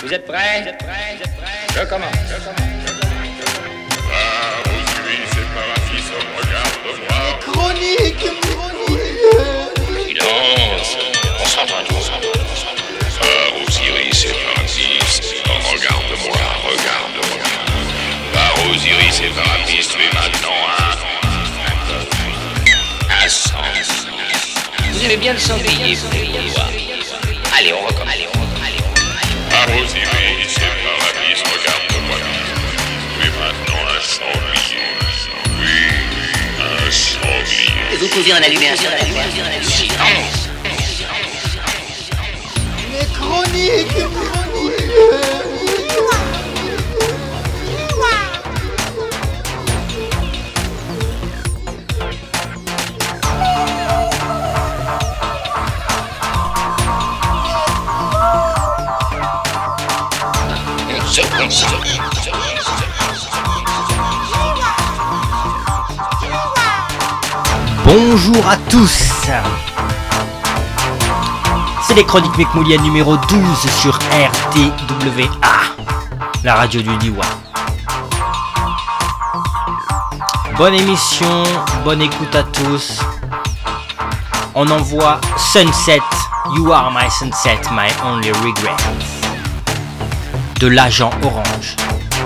Vous êtes prêts? Je commence. Aujourd'hui, c'est Parafis, regarde-moi. Chronique. Silence. Concentre-toi. Osiris et Parafis, regarde-moi. Osiris et Parafis, tu es maintenant un sang. Vous aimez bien le sanglier, vous voulez voir. Allez, on recommence. Osiris et Parafis, regarde-moi. Tu es maintenant un sanglier. Oui, un sanglier. Vous pouvez en allumer un seul. Silence. Mais chronique. Bonjour à tous. C'est les Chroniques Mecmouliennes numéro 12 sur RTWA, la radio du Diwa. Bonne émission, bonne écoute à tous. On envoie Sunset, You Are My Sunset, My Only Regret, de l'agent Orange.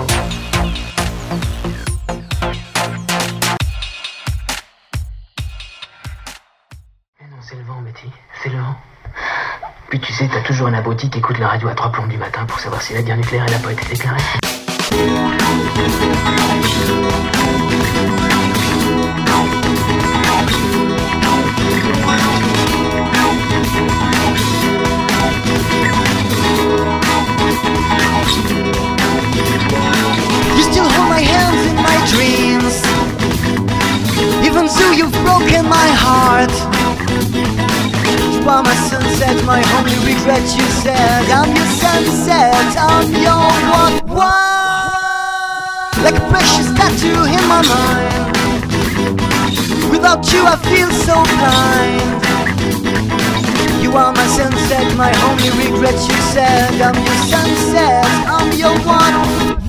C'est le vent, Betty, c'est le vent. Puis tu sais, t'as toujours un abruti qui écoute la radio à 3 plombs du matin pour savoir si la guerre nucléaire n'a pas été déclarée. You still hold my hands in my dreams, even though you've broken my heart. You are my sunset, my only regret, you said. I'm your sunset, I'm your what? Like a precious tattoo in my mind. Without you I feel so blind. You are my sunset, my only regret, you said. I'm your sunset, I'm your what?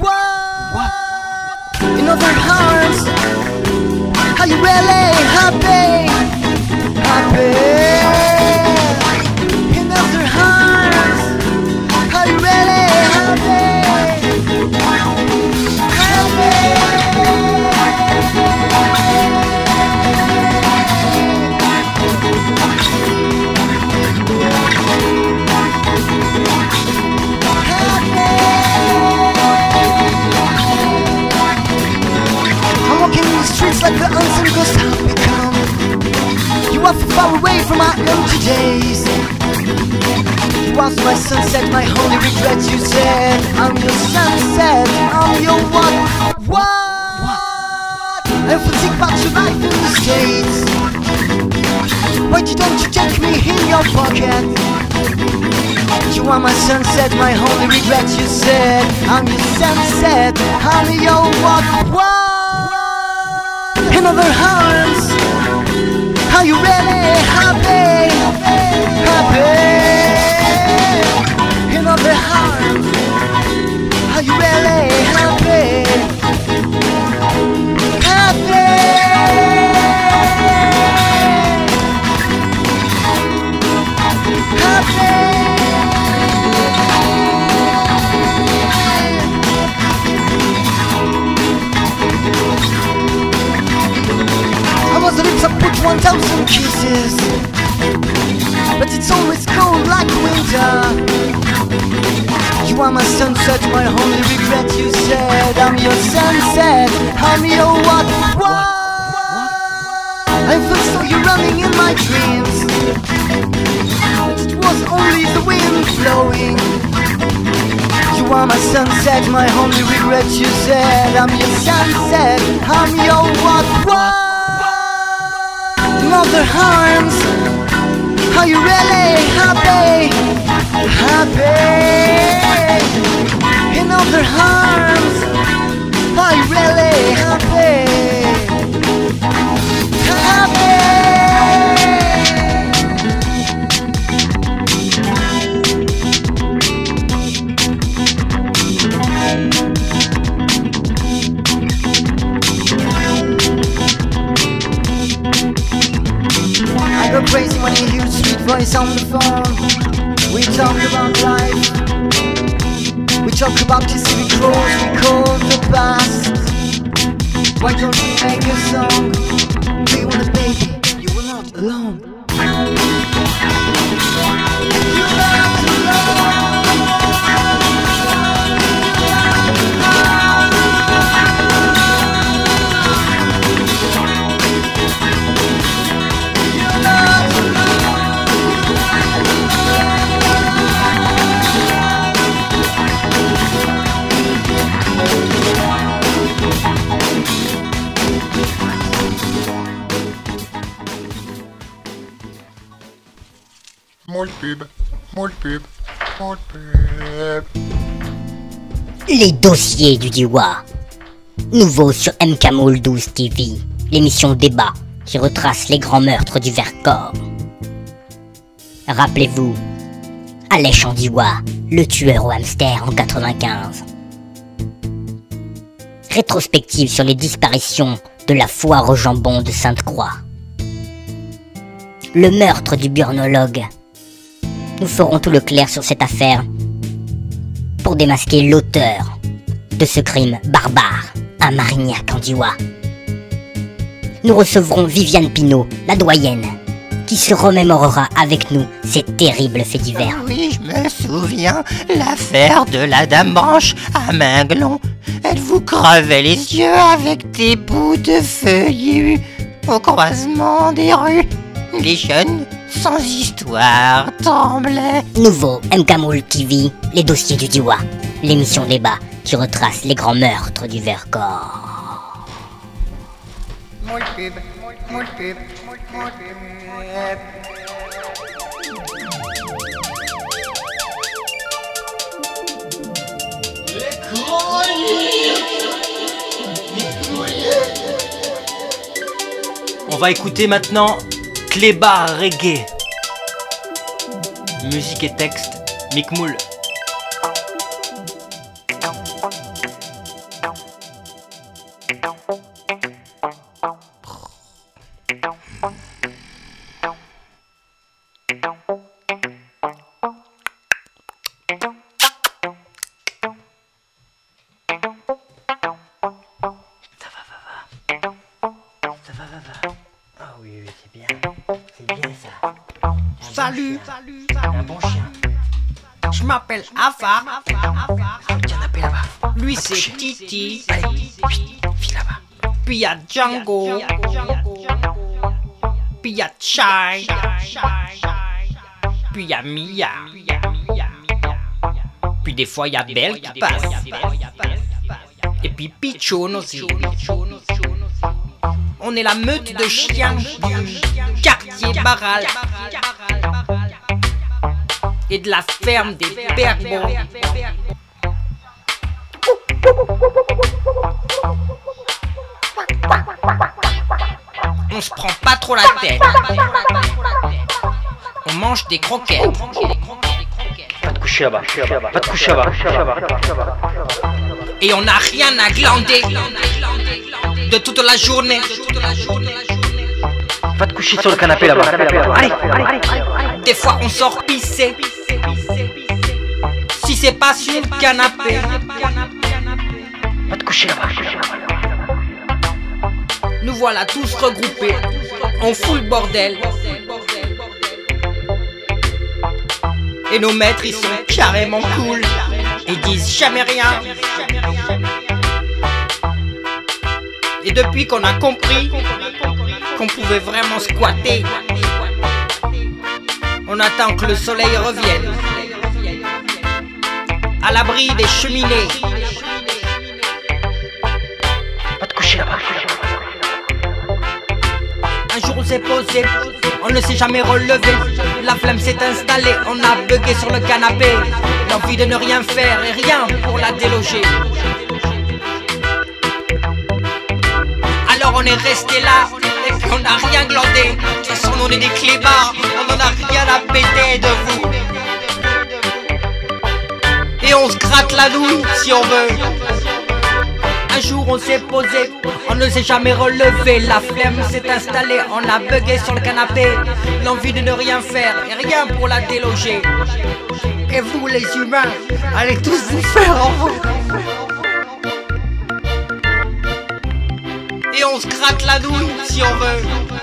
In other arms, are you really happy? In other arms, are you really I'm walking in the streets like the unseen ghost I've become. You are far away from my empty days. You are my sunset, my only regret, you said. I'm your sunset, I'm your what? I often think about your life in the States. Why don't you take me in your pocket? You are my sunset, my only regret, you said. I'm your sunset, I'm your what? In other arms, are you really happy? In other arms, are you really happy? I was the lips I put 1,000 kisses, but it's always cold like winter. You are my sunset, my only regret, you said. I'm your sunset, I'm your what? I felt so you're running in my dreams, but it was only the wind blowing. You are my sunset, my only regret, you said. I'm your sunset, I'm your what? In other arms, are you really happy? In other arms, are you really happy? voice on the phone. We talk about life. We talk about the city clothes we call the past. Why don't we make a song? Do you want a baby? You were not alone. You're not alone. More pub. Les dossiers du Diois. Nouveau sur MKMoul 12 TV, l'émission débat qui retrace les grands meurtres du Vercors. Rappelez-vous, Alèche en Diois, le tueur au hamster en 95. Rétrospective sur les disparitions de la foire au jambon de Sainte-Croix. Le meurtre du burnologue. Nous ferons tout le clair sur cette affaire pour démasquer l'auteur de ce crime barbare à Marignac en Diois. Nous recevrons Viviane Pinault, la doyenne, qui se remémorera avec nous ces terribles faits divers. Oui, je me souviens, l'affaire de la dame branche à Minglon. Elle vous crevait les yeux avec des bouts de feuillus au croisement des rues. Les jeunes, sans histoire, tremblaient. Nouveau MKMoul TV, les dossiers du Diois, l'émission débat qui retrace les grands meurtres du Vercors. More pub. On va écouter maintenant Clébar Reggae. Musique et texte, MKMoul. Salut, un bon chien. Je m'appelle Afar. Canapé là-bas. Lui c'est Titi. Allez, file là-bas. Puis il y a Django. Puis il y a Chai. Puis il y a Mia. Puis des fois il y a Belle qui passe. Et puis Pichon aussi. On est la meute de chiens du quartier Barral et de la ferme des Bergons. On se prend pas trop la tête. On mange des croquettes. Va te coucher là-bas. Va te coucher là-bas. Et on n'a rien à glander de toute la journée. Va te coucher sur le canapé là-bas. Allez. Des fois on sort pisser. Si c'est pas sur le canapé. Va te coucher là-bas. Nous voilà tous regroupés. On fout le bordel. Et nos maîtres ils sont carrément cool. Ils disent jamais rien. Et depuis qu'on a compris qu'on pouvait vraiment squatter, on attend que le soleil revienne, à l'abri des cheminées. Va te coucher là-bas. Un jour on s'est posé, on ne s'est jamais relevé. La flamme s'est installée, on a bugué sur le canapé. L'envie de ne rien faire et rien pour la déloger. Alors on est resté là, et puis on n'a rien glandé. De toute façon on est des clébards, on en a rien à péter de vous. Et on se gratte la douille si on veut. Un jour on s'est posé, On ne s'est jamais relevé, la flemme s'est installée, on a bugué sur le canapé, l'envie de ne rien faire et rien pour la déloger. Et vous les humains, allez tous vous faire en vous. Et on se gratte la douille si on veut.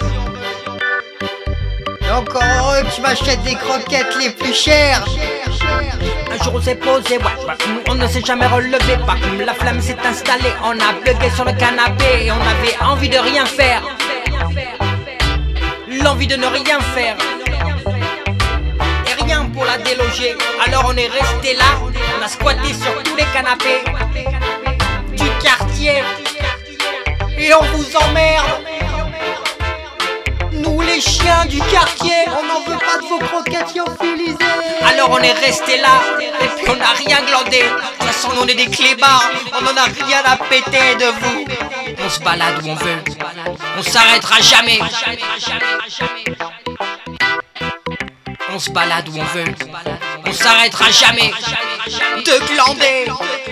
Et encore heureux que tu m'achètes des croquettes les plus chères. Un jour on s'est posé, on ne s'est jamais relevé, la flamme s'est installée, on a bugué sur le canapé et on avait envie de rien faire. L'envie de ne rien faire. Et rien pour la déloger. Alors on est resté là, on a squatté sur tous les canapés du quartier. Et on vous emmerde. Nous les chiens du quartier, on n'en veut pas de vos croquettes lyophilisées. Alors on est resté là, et puis on n'a rien glandé. De toute façon on est des clébards, on n'en a rien à péter de vous. On se balade où on veut, on s'arrêtera jamais. On se balade où on veut, on s'arrêtera jamais de glander.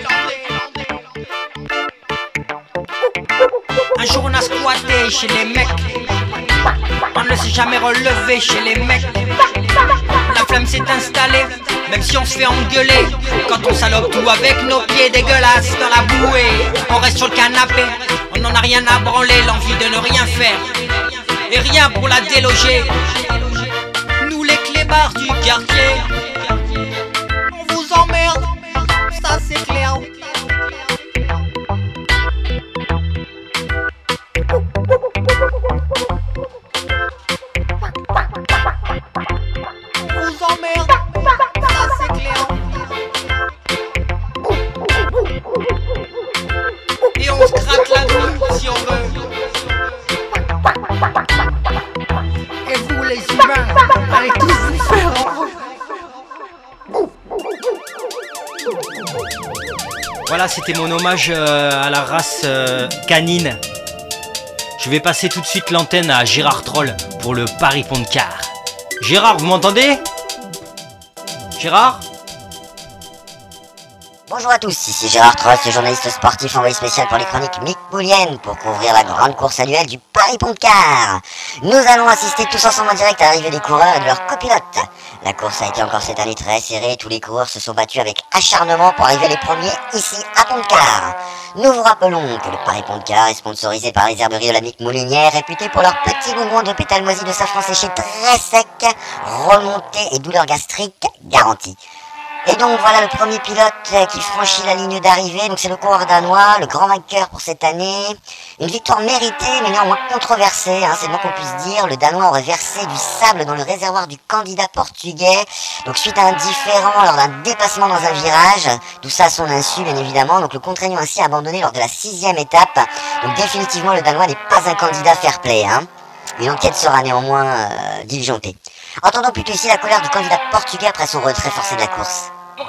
Un jour on a squatté chez les mecs, on ne s'est jamais relevé chez les mecs. La flamme s'est installée, même si on se fait engueuler. Quand on salope tout avec nos pieds dégueulasses dans la bouée. On reste sur le canapé, on n'en a rien à branler. L'envie de ne rien faire, et rien pour la déloger. Nous les clébards du quartier, on vous emmerde, ça c'est clair. Voilà, c'était mon hommage à la race canine. Je vais passer tout de suite l'antenne à Gérard Troll pour le Paris Pont-de-Car. Gérard, vous m'entendez? Gérard? Bonjour à tous, ici Gérard Troll, journaliste sportif envoyé spécial pour les chroniques micmouliennes pour couvrir la grande course annuelle du Paris Pont-de-Car. Nous allons assister tous ensemble en direct à l'arrivée des coureurs et de leurs copilotes. La course a été encore cette année très serrée, tous les coureurs se sont battus avec acharnement pour arriver les premiers ici à Pont-de-Car. Nous vous rappelons que le Paris Pont-de-Car est sponsorisé par les herberies de la Micmoulinière, réputées pour leurs petits bonbons de pétales moisis de safran séché très secs, remontés et douleurs gastriques garanties. Et donc voilà le premier pilote qui franchit la ligne d'arrivée, donc c'est le coureur danois, le grand vainqueur pour cette année. Une victoire méritée mais néanmoins controversée, c'est le moins qu'on puisse dire. Le Danois aurait versé du sable dans le réservoir du candidat portugais, donc suite à un différend lors d'un dépassement dans un virage, tout ça à son insu bien évidemment, donc le contraignant ainsi à abandonner lors de la 6e étape. Donc définitivement le Danois n'est pas un candidat fair-play. Une enquête sera néanmoins diligentée. Entendons plutôt ici la colère du candidat portugais après son retrait forcé de la course.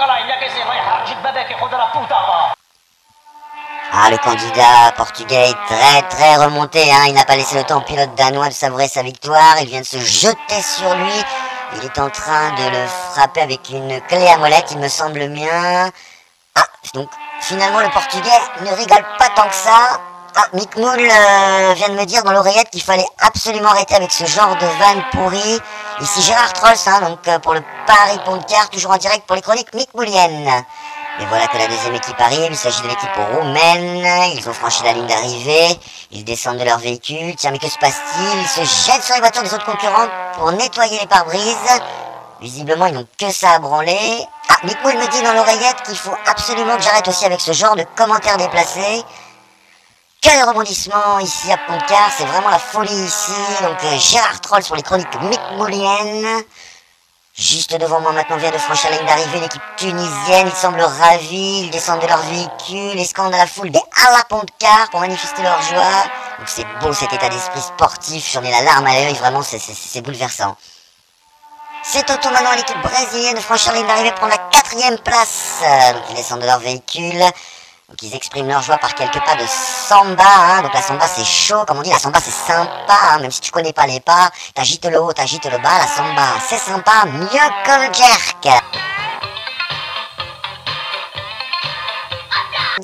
Le candidat portugais est très remonté, il n'a pas laissé le temps au pilote danois de savourer sa victoire, il vient de se jeter sur lui, il est en train de le frapper avec une clé à molette, il me semble bien. Donc finalement le portugais ne rigole pas tant que ça. Mick Moul vient de me dire dans l'oreillette qu'il fallait absolument arrêter avec ce genre de vanne pourrie. Ici Gérard Trolls, donc pour le Paris Pont-de-Car, toujours en direct pour les chroniques micmouliennes. Et voilà que la deuxième équipe arrive, il s'agit de l'équipe roumaine, ils ont franchi la ligne d'arrivée, ils descendent de leur véhicule, tiens mais que se passe-t-il? Ils se jettent sur les voitures des autres concurrents pour nettoyer les pare-brises. Visiblement ils n'ont que ça à branler. Mick Moul me dit dans l'oreillette qu'il faut absolument que j'arrête aussi avec ce genre de commentaires déplacés. Quel rebondissement ici à Pont-de-Car, c'est vraiment la folie ici. Donc Gérard Trolls pour les chroniques micmouliennes. Juste devant moi maintenant vient de franchir la ligne d'arrivée l'équipe tunisienne. Ils semblent ravis, ils descendent de leur véhicule et scandent à la foule des à la Pont-de-Car pour manifester leur joie. Donc c'est beau cet état d'esprit sportif, j'en ai la larme à l'œil, vraiment c'est bouleversant. C'est au tour maintenant à l'équipe brésilienne de franchir la ligne d'arrivée pour prendre la 4e place. Donc ils descendent de leur véhicule. Donc ils expriment leur joie par quelques pas de samba, donc la samba c'est chaud, comme on dit, la samba c'est sympa, même si tu connais pas les pas, t'agites le haut, t'agites le bas, la samba c'est sympa, mieux que le jerk.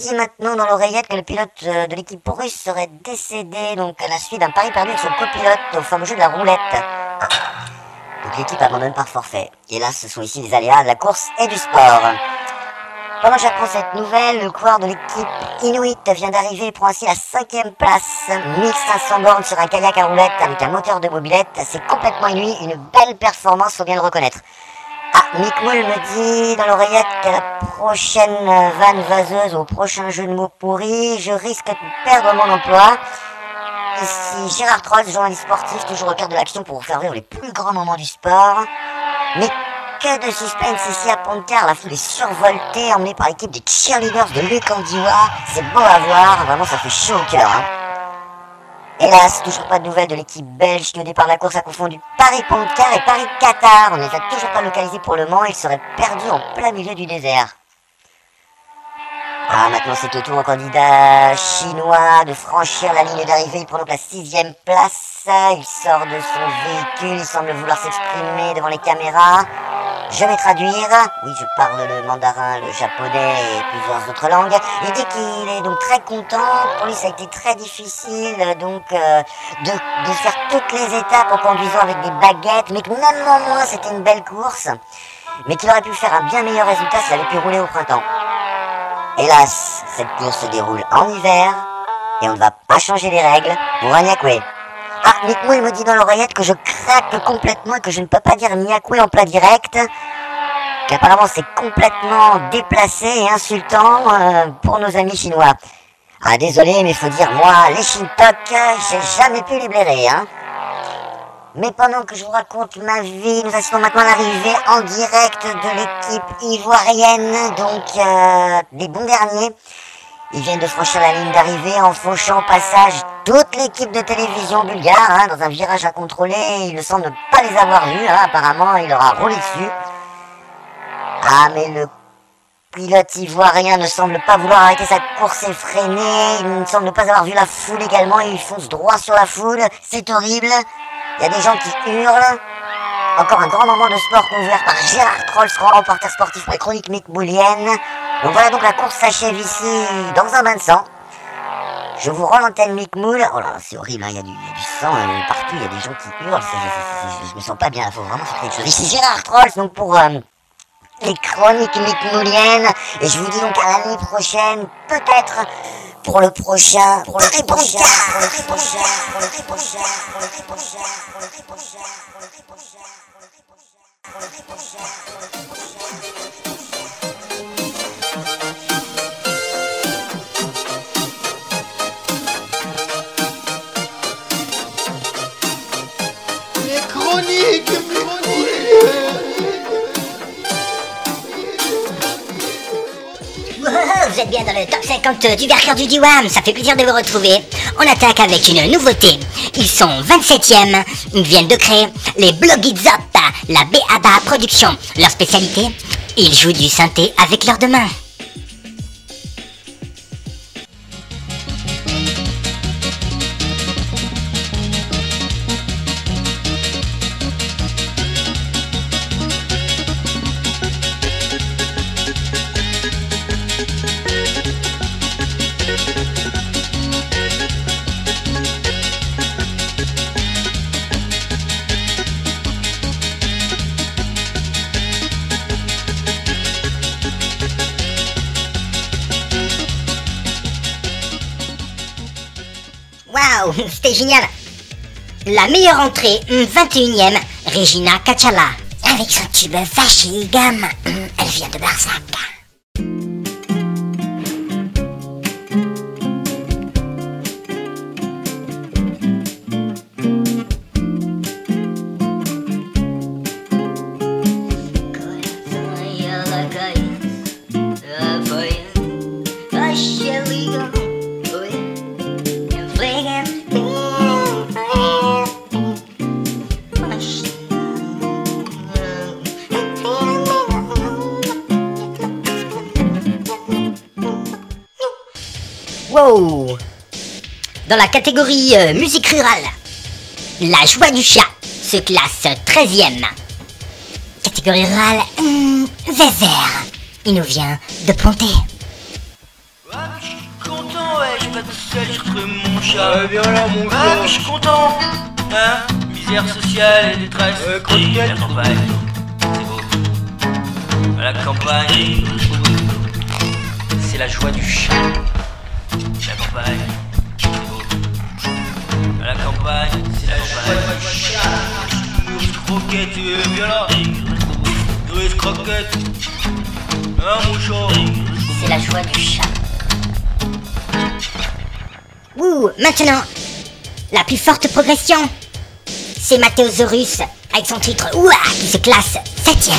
dit maintenant dans l'oreillette que le pilote de l'équipe russe serait décédé donc à la suite d'un pari perdu avec son copilote au fameux jeu de la roulette. Donc l'équipe abandonne par forfait. Et là, ce sont ici les aléas de la course et du sport. Pendant que j'apprends cette nouvelle, le coureur de l'équipe Inuit vient d'arriver et prend ainsi la 5e place. 1500 bornes sur un kayak à roulettes avec un moteur de mobilette. C'est complètement inuit, une belle performance, faut bien le reconnaître. Ah, Mick Moule me dit dans l'oreillette qu'à la prochaine vanne vaseuse, au prochain jeu de mots pourris, je risque de perdre mon emploi. Ici Gérard Trolls, journaliste sportif, toujours au cœur de l'action pour vous faire vivre les plus grands moments du sport. Mais que de suspense ici à Pont-de-Car, la foule est survoltée, emmenée par l'équipe des cheerleaders de Luc Andiwa. C'est beau à voir, vraiment ça fait chaud au cœur. Hélas, toujours pas de nouvelles de l'équipe belge qui au départ de la course a confondu Paris-Pont-de-Car et Paris-Qatar. On ne les a toujours pas localisés pour le Mans, ils seraient perdus en plein milieu du désert. Ah, maintenant c'est au tour au candidat chinois de franchir la ligne d'arrivée. Il prend donc la 6e place. Il sort de son véhicule, il semble vouloir s'exprimer devant les caméras. Je vais traduire. Oui, je parle le mandarin, le japonais et plusieurs autres langues. Il dit qu'il est donc très content. Pour lui, ça a été très difficile donc de faire toutes les étapes en conduisant avec des baguettes, mais que même en moins, c'était une belle course. Mais qu'il aurait pu faire un bien meilleur résultat s'il avait pu rouler au printemps. Hélas, cette course se déroule en hiver et on ne va pas changer les règles pour Niakwe. Ah, Mick Moule me dit dans l'oreillette que je craque complètement et que je ne peux pas dire Niakwe en plat direct. Qu'apparemment c'est complètement déplacé et insultant pour nos amis chinois. Ah, désolé, mais faut dire, moi, les Shintok, j'ai jamais pu les blairer, hein. Mais pendant que je vous raconte ma vie, nous assistons maintenant à l'arrivée en direct de l'équipe ivoirienne, donc des bons derniers. Ils viennent de franchir la ligne d'arrivée en fauchant au passage toute l'équipe de télévision bulgare, dans un virage incontrôlé. Il ne semble ne pas les avoir vus, apparemment il leur a roulé dessus. Ah, mais le pilote ivoirien ne semble pas vouloir arrêter sa course effrénée. Il ne semble pas avoir vu la foule également, il fonce droit sur la foule. C'est horrible. Il y a des gens qui hurlent. Encore un grand moment de sport couvert par Gérard Trolls, grand reporter sportif pour les chroniques Mick Moulienne. Donc voilà, donc la course s'achève ici dans un bain de sang. Je vous rends l'antenne Mick Moule. Oh là, c'est horrible, il y a du sang partout, il y a des gens qui hurlent. Je me sens pas bien, il faut vraiment faire quelque chose. Ici Gérard Trolls, donc pour les chroniques Mick Moulienne. Et je vous dis donc à l'année prochaine, peut-être pour le prochain, pour le prochain. Les chroniques. Vous êtes bien dans le top 50 du Vercœur du Diwam, ça fait plaisir de vous retrouver. On attaque avec une nouveauté. Ils sont 27e, ils viennent de créer les Blogidzop, la BABA Production. Leur spécialité, ils jouent du synthé avec leurs deux mains. Waouh, c'était génial. La meilleure entrée, 21e, Regina Kachala. Avec son tube Vachi Gamme, elle vient de Barsac. Wow. Dans la catégorie musique rurale, La Joie du Chat se classe 13e. Catégorie rurale, Zézère, il nous vient de Ponté. sociale, j'ai retrouvé mon chat. Viens là, mon gars. Ah, mais je suis content. Hein? Misère sociale et détresse. La campagne, c'est beau. À la campagne, c'est la joie du chat. La campagne, c'est beau. À la campagne, c'est la joie du chat. Nourrice croquette, viens là. Nourrice croquette. Hein, mon chat? C'est la joie du chat. Ouh, maintenant, la plus forte progression, c'est Mathéosaurus avec son titre Ouah qui se classe 7ème.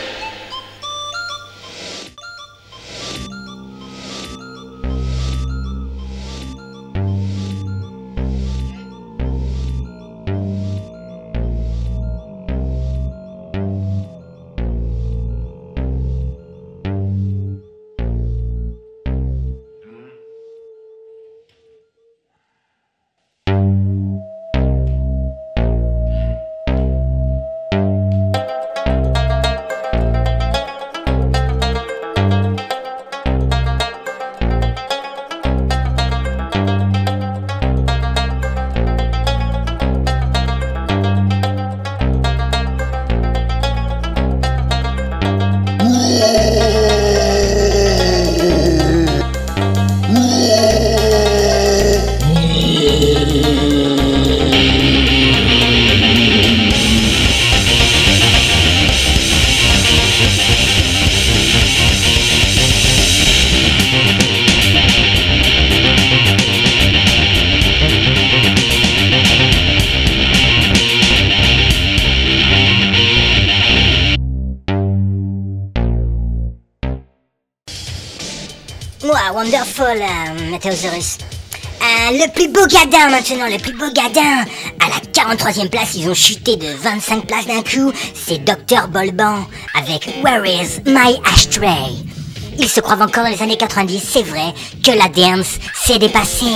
Wonderful, Mathéosaurus. Le plus beau gadin maintenant, le plus beau gadin. À la 43ème place, ils ont chuté de 25 places d'un coup. C'est Dr Bolban avec Where is my ashtray? Ils se croient encore dans les années 90, c'est vrai que la dance s'est dépassée.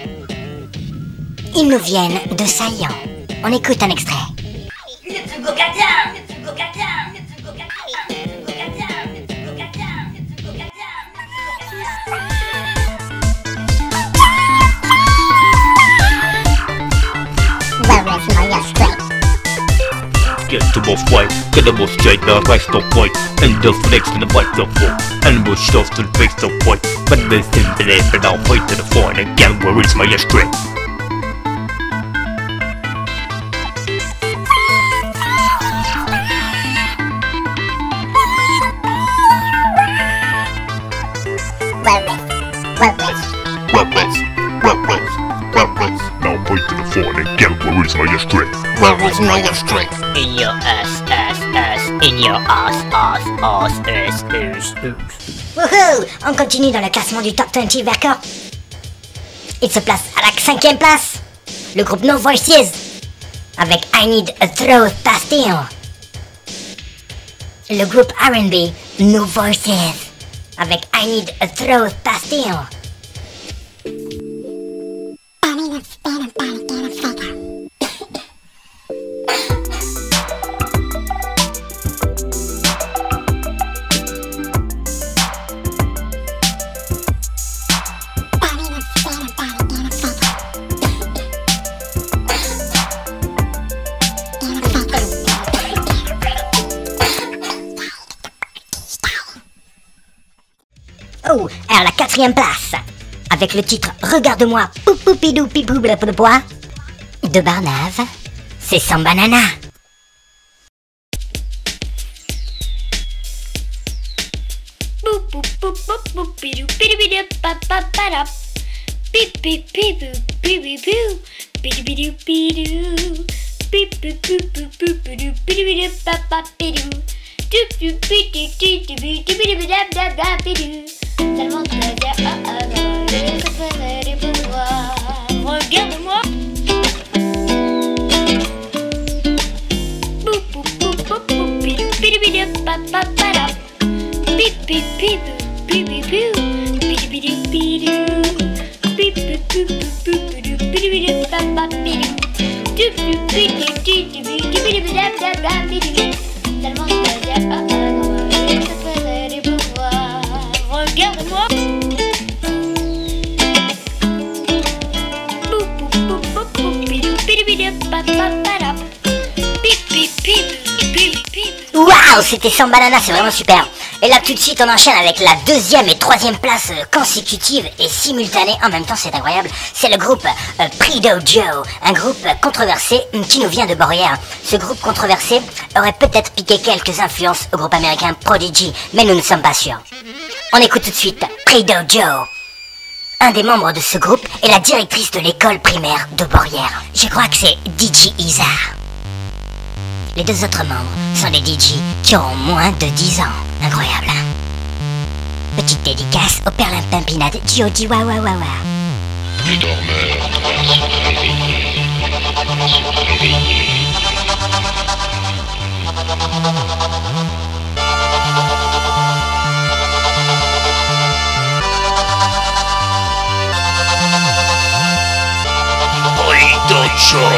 Ils nous viennent de Saillant. On écoute un extrait. Le plus beau gadin, le plus beau gadin, le plus beau gadin, le plus beau gadin, le plus beau gadin, le plus beau gadin. Get to both white, get the most straight, the rest of white, and the flex in the white of white, and the stuff to the face of white, but they still believe it, I'll wait to the phone again, where is my ashtray? Now point to the phone again, where is my ashtray? Where is my ashtray? In your ass, in your ass, ass. Wouhou! On continue dans le classement du Top 20 Record. Il se place à la 5ème place. Le groupe No Voices avec I Need a Throat Pastille. Le groupe R&B No Voices avec I Need a Throat Pastille. Oh, à la 4ème place, avec le titre Regarde-moi, poupoupidou pipou bois de Barnave, c'est Sam Banana. Regarde-moi. Regarde-moi. Waouh, c'était sans banana, c'est vraiment super. Et là tout de suite on enchaîne avec la 2e et 3e place consécutive et simultanée en même temps, c'est incroyable. C'est le groupe Prido Joe, un groupe controversé qui nous vient de Borrières. Ce groupe controversé aurait peut-être piqué quelques influences au groupe américain Prodigy, mais nous ne sommes pas sûrs. On écoute tout de suite Prido Joe. Un des membres de ce groupe est la directrice de l'école primaire de Borrières. Je crois que c'est DJ Isa. Les 2 autres membres sont des DJ qui auront moins de 10 ans. Incroyable, hein? Petite dédicace au perlimpinpinade Joji Wawawawa. Les dormeurs doivent se réveiller. Se réveiller. Prido Joe.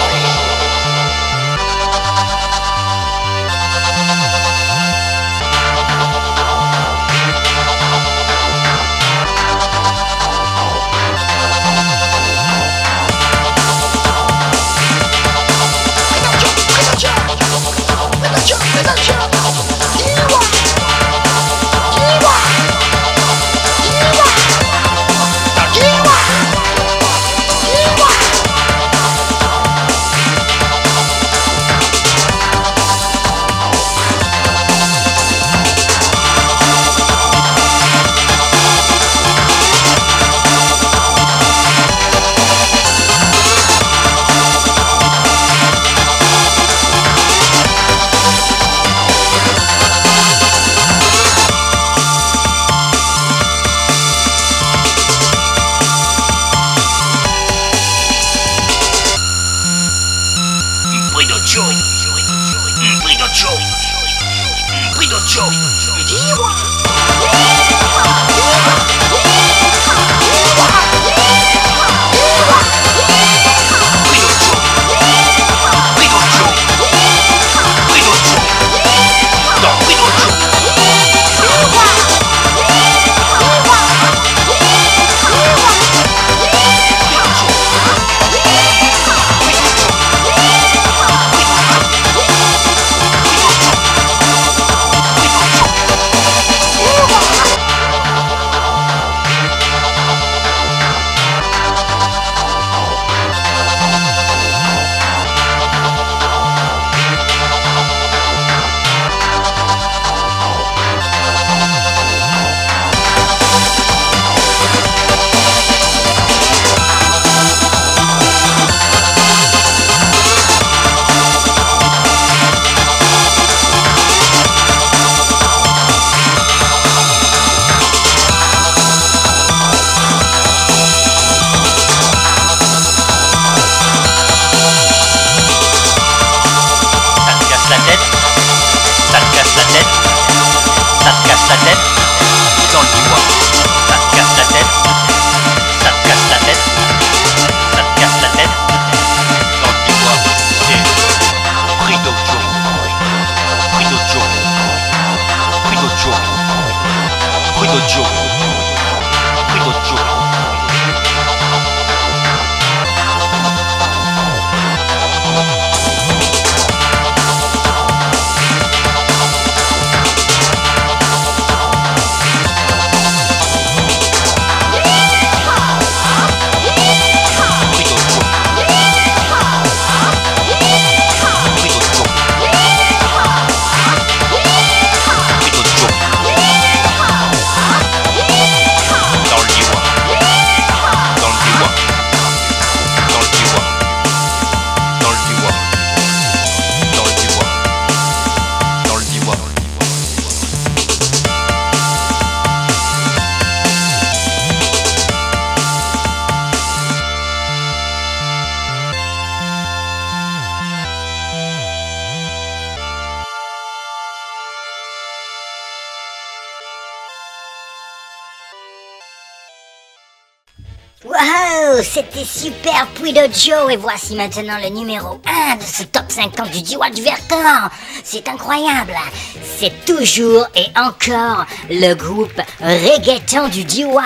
Wow, c'était super Prido Joe et voici maintenant le numéro 1 de ce top 50 du Diois du Vercors. C'est incroyable, c'est toujours et encore le groupe reggaeton du Diois.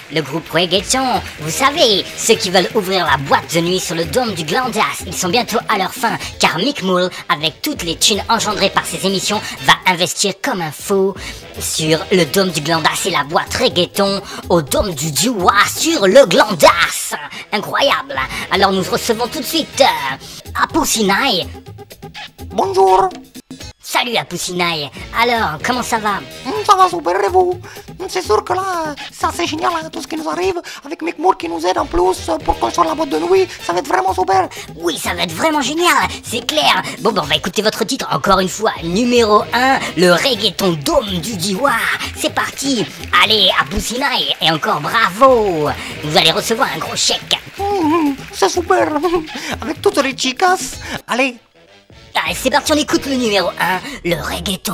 le groupe Reggaeton. Vous savez, ceux qui veulent ouvrir la boîte de nuit sur le dôme du Glandas, ils sont bientôt à leur fin, car Mick Moule, avec toutes les thunes engendrées par ses émissions, va investir comme un fou sur le dôme du Glandas et la boîte Reggaeton au dôme du Diois sur le Glandas. Incroyable. Alors nous recevons tout de suite Apu Sinai. Bonjour. Salut Apu Sinai. Alors, comment ça va? Ça va super et vous? C'est sûr que là, ça c'est génial hein, tout ce qui nous arrive, avec Mick Moore qui nous aide en plus pour construire la boîte de nuit, ça va être vraiment super. Oui, ça va être vraiment génial, c'est clair. Bon, on va écouter votre titre encore une fois. Numéro 1, le Reggaeton Dôme du Diois. C'est parti. Allez, Apu Sinai, et encore bravo. Vous allez recevoir un gros chèque. C'est super. Avec toutes les chicas. Allez. Allez, c'est parti, on écoute le numéro 1, le Reggaeton.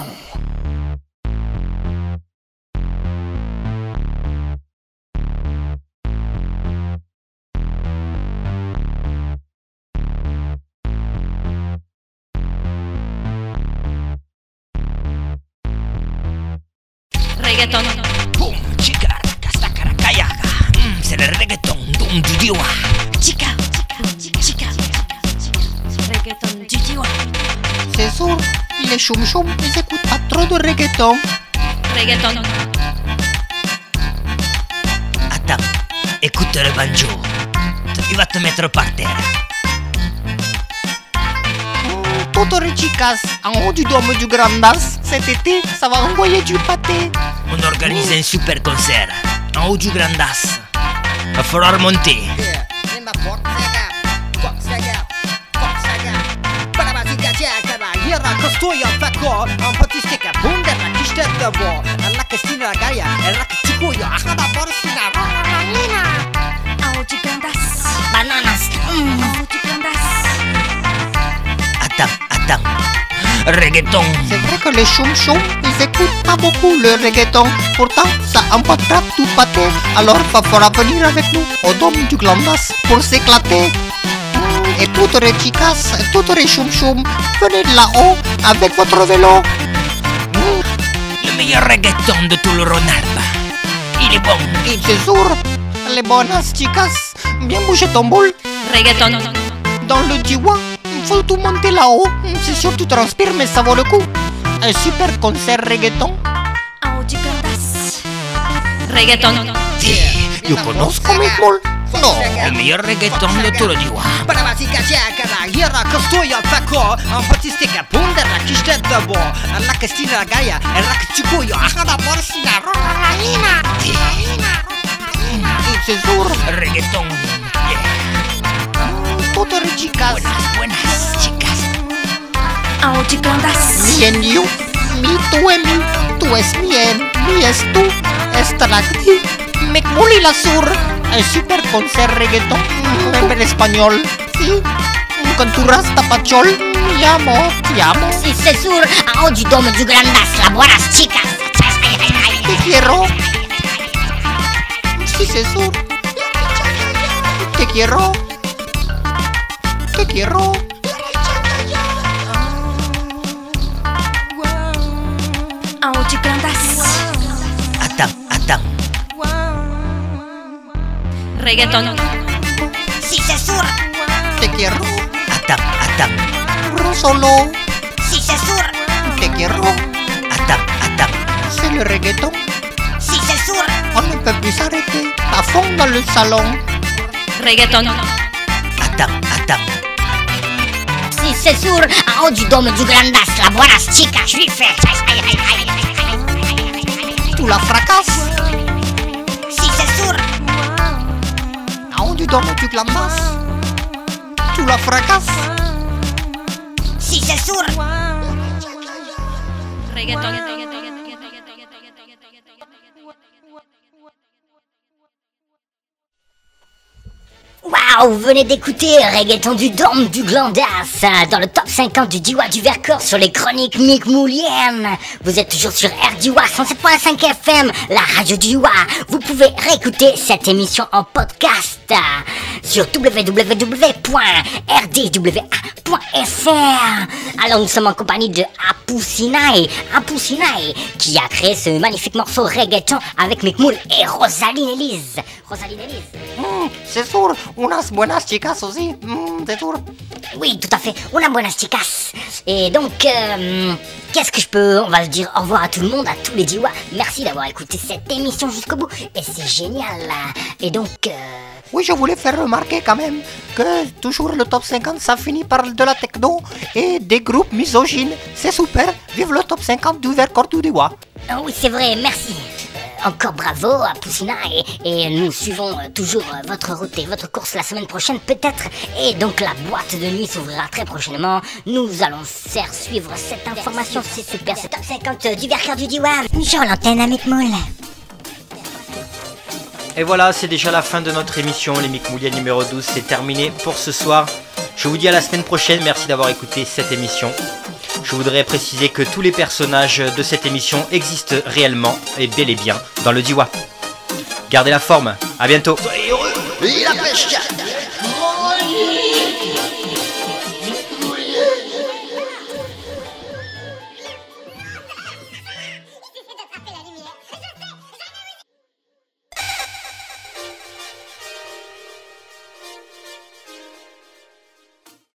Reggaeton. Boom, chica, casta caracayaga. C'est le reggaeton, Dôme du Diois. Chica, chica. Reggaeton du Diois. C'est sûr, les choum-choum, ils écoutent pas trop de reggaeton. Reggaeton. Attends, écoute le banjo. Il va te mettre par terre. Toutes les chicas en haut du dôme du Grandas, cet été, ça va envoyer du pâté. On organise un super concert en haut du Grandas. Va falloir monter. Attends. Reggaeton. C'est vrai que les choum-choum, ils écoutent pas beaucoup le reggaeton. Pourtant, ça emportera tout pâté. Alors, va falloir venir avec nous au dôme du Glandas pour s'éclater. Et toutes les chicas, toutes les choum-choum, venez de là-haut avec votre vélo. Le meilleur reggaeton de tout le Rhône-Alpes. Il est bon. Et c'est sûr, les bonnes chicas, bien bouger ton boule. Reggaeton. Dans le Diois, il faut tout monter là-haut. C'est sûr, tu transpires, mais ça vaut le coup. Un super concert reggaeton. En haut du Grandas. Reggaeton. Yo conozco Mick Moore. No. Le meilleur reggaeton de tout le Diois. C'est sûr. Reggaeton. Toutes les chicas. Buenas chicas. En haut du Glandas. Mien yo. Mi tu es mi. Tu es mien. Mi es tu. Estará aquí. Mick Moore y la sur. Un super concert reggaeton. En español. Sí. Con tu rasta pachol. Te amo. Si, c'est sûr, en haut du dôme du Grandas, la buenas chicas. Te quiero. Si, c'est sûr. Te quiero. Te quiero. En haut du Grandas. Attends. Reggaeton. Si, c'est sûr. Te quiero. Attends. Solo. Si, c'est sûr. Te quiero. Attends. C'est le reggaeton. Si, c'est sûr. On ne peut plus s'arrêter. À fond dans le salon. Reggaeton. Attends. Si, c'est sûr, en haut du dôme du Grandas, la buenas chicas, je lui fais. Tu la fracasses. Si, c'est sûr. En haut du dôme du Glandas. Tu la fracasses. Si, c'est sûr. Reggaeton. Waouh, vous venez d'écouter Reggaeton du Dôme du Glandas dans le top 50 du Diois du Vercors sur les chroniques Mick Moulienne. Vous êtes toujours sur RDiois 107.5 FM, la radio du Diois. Vous pouvez réécouter cette émission en podcast sur www.rdwa.fr. Alors nous sommes en compagnie de Apu Sinai, qui a créé ce magnifique morceau reggaeton avec Mick Moul et Rosaline Elise. C'est sûr, unas buenas chicas aussi, c'est sûr. Oui, tout à fait, una buenas chicas. Et donc, qu'est-ce que je peux... On va se dire au revoir à tout le monde, à tous les Diwa. Merci d'avoir écouté cette émission jusqu'au bout. Et c'est génial. Et donc... Oui, je voulais faire remarquer quand même que toujours le top 50, ça finit par de la techno et des groupes misogynes. C'est super, vive le top 50 du Vercors du Diwa. Oh oui, c'est vrai, merci. Encore bravo à Poussina et nous suivons toujours votre route et votre course la semaine prochaine peut-être. Et donc la boîte de nuit s'ouvrira très prochainement. Nous allons faire suivre cette information, c'est super, c'est top 50 du Vercors du Diwa. Sur l'antenne à Mick Moul. Et voilà, c'est déjà la fin de notre émission. Les Mick Mouliens numéro 12, c'est terminé pour ce soir. Je vous dis à la semaine prochaine, merci d'avoir écouté cette émission. Je voudrais préciser que tous les personnages de cette émission existent réellement et bel et bien dans le Diwa. Gardez la forme, à bientôt. Soyez heureux, et la pêche.